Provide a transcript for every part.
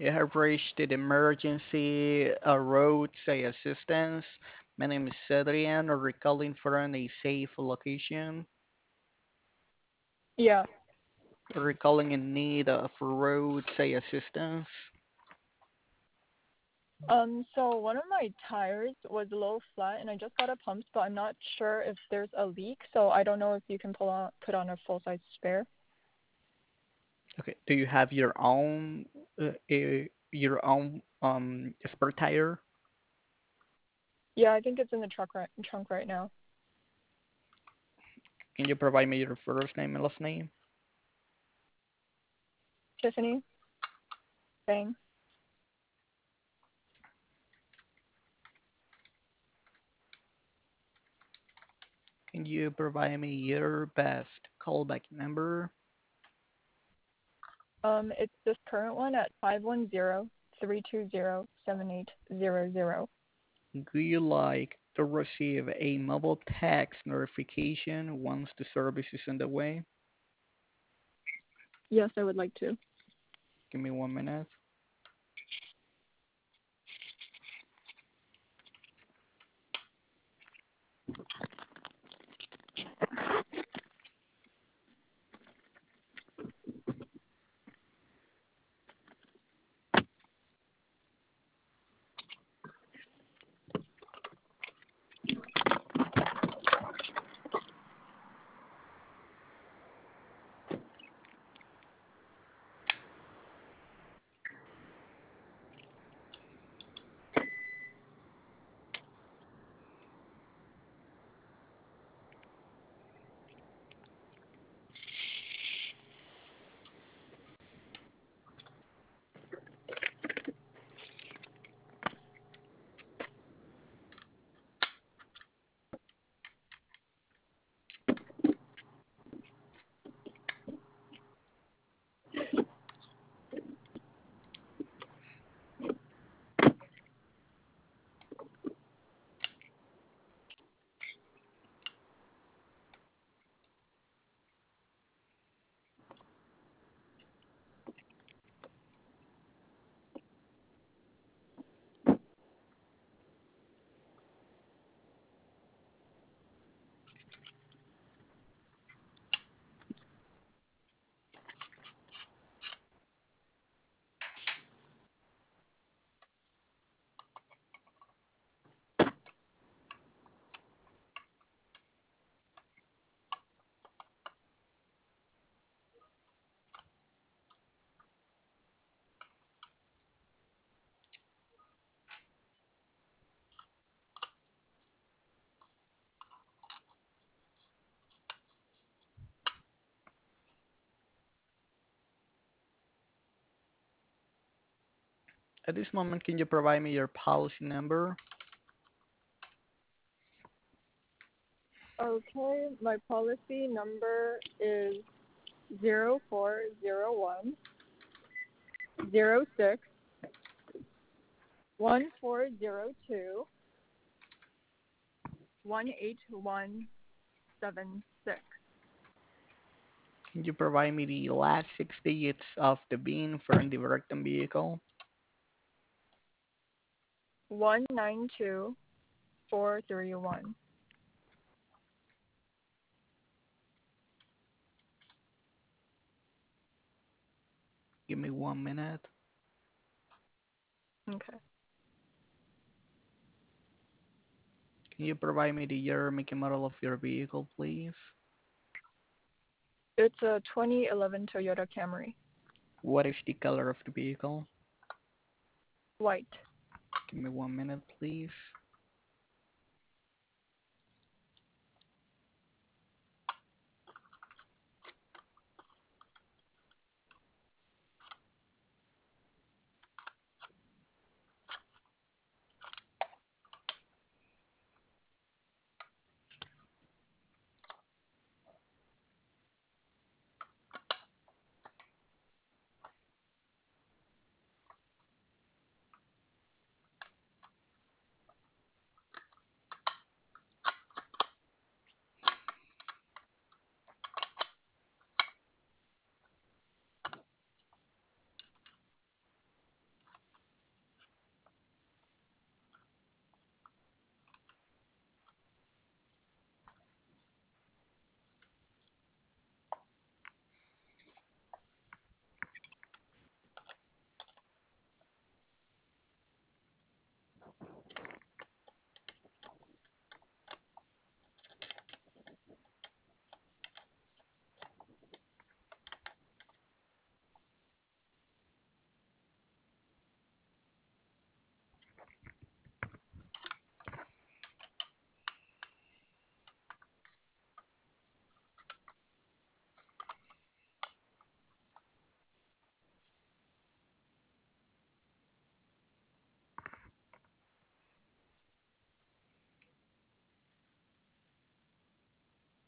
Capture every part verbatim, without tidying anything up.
You have reached the emergency uh, roadside assistance. My name is Adrian, or recalling from a safe location. Yeah. Recalling in need of roadside assistance. Um, so one of my tires was a little flat and I just got it pumped, but I'm not sure if there's a leak, so I don't know if you can pull on put on a full size spare. Okay. Do you have your own uh, uh, your own um spare tire? Yeah, I think it's in the truck right trunk right now. Can you provide me your first name and last name? Tiffany, bang. Can you provide me your best callback number? Um, it's this current one at five one zero three two zero seven eight zero zero. Do you like to receive a mobile text notification once the service is on the way? Yes, I would like to. Give me one minute. At this moment, can you provide me your policy number? Okay, my policy number is zero four zero one zero six one four zero two one eight one seven six. Can you provide me the last six digits of the V I N for the victim vehicle? One nine two four three one. Give me one minute. Okay. Can you provide me the year, make, and model of your vehicle, please? It's a twenty eleven Toyota Camry. What is the color of the vehicle? White. Give me one minute, please.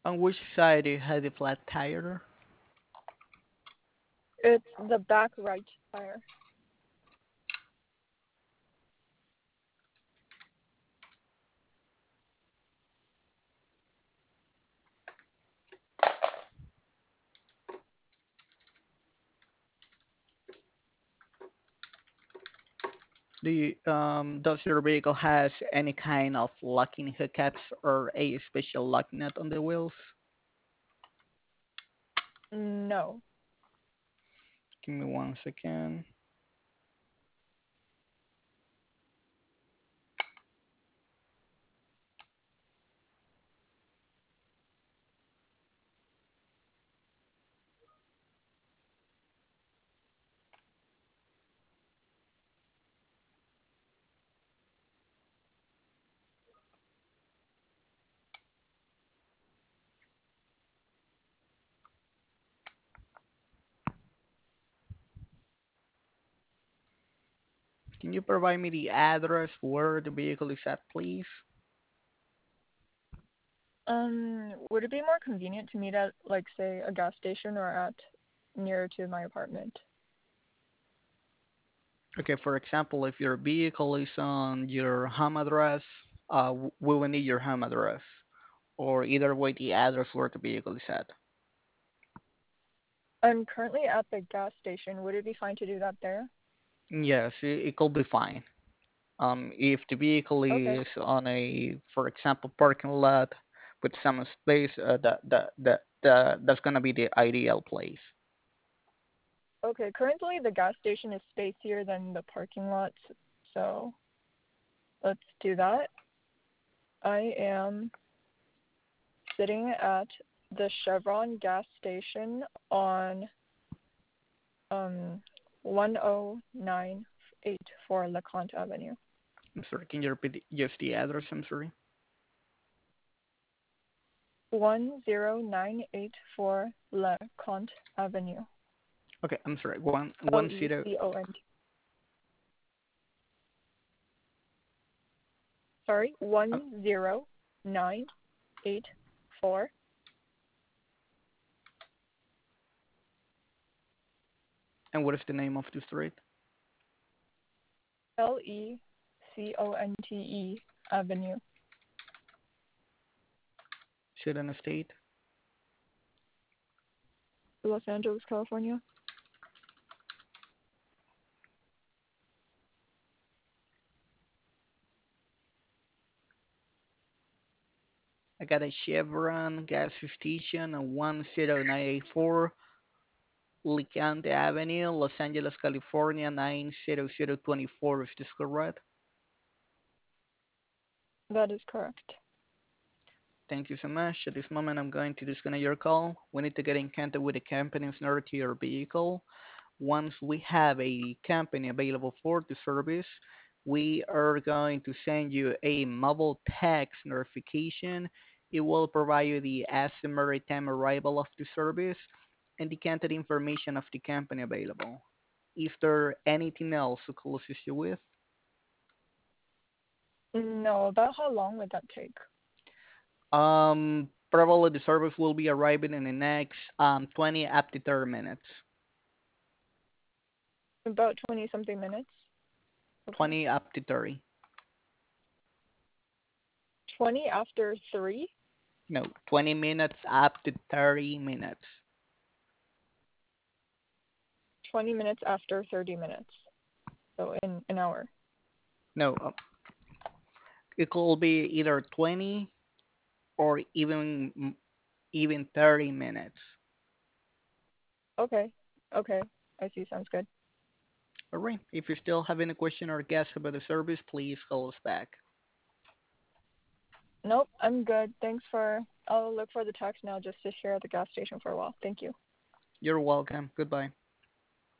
On which side do you have the flat tire? It's the back right tire. Do you, um, does your vehicle has any kind of locking hookups or a special lock nut on the wheels? No. Give me one second. Can you provide me the address where the vehicle is at, please? Um, would it be more convenient to meet at, like, say, a gas station or at nearer to my apartment? Okay, for example, if your vehicle is on your home address, uh, w- we will need your home address, or either way, the address where the vehicle is at. I'm currently at the gas station. Would it be fine to do that there? Yes, it, it could be fine. Um, if the vehicle Okay. is on a, for example, parking lot with some space, uh, that that that that that's gonna be the ideal place. Okay. Currently, the gas station is spacier than the parking lots, so let's do that. I am sitting at the Chevron gas station on um one oh nine eight four LeConte Avenue. I'm sorry, can you repeat just the address? I'm sorry. one oh nine eight four LeConte Avenue. Okay, I'm sorry. One L one E zero. C O N T. Sorry, Uh, one zero nine eight four and what is the name of the street? L E C O N T E Avenue. City and state. Los Angeles, California. I got a Chevron gas station on one zero nine eight four Licante Avenue, Los Angeles, California nine zero zero two four. Is this correct? That is correct. Thank you so much. At this moment, I'm going to disconnect your call. We need to get in contact with the company in order to your vehicle. Once we have a company available for the service, we are going to send you a mobile text notification. It will provide you the estimated time arrival of the service and the contact information of the company available. Is there anything else I could assist you with? No, about how long would that take? Um, probably the service will be arriving in the next um twenty up to thirty minutes. About twenty something minutes. Okay. twenty up to thirty. twenty after three? No, twenty minutes up to thirty minutes. twenty minutes after thirty minutes. So in an hour. No, uh, it could be either twenty or even even thirty minutes. Okay. Okay. I see. Sounds good. All right. If you still have any question or guess about the service, please call us back. Nope, I'm good. Thanks for. I'll look for the text now just to share at the gas station for a while. Thank you. You're welcome. Goodbye.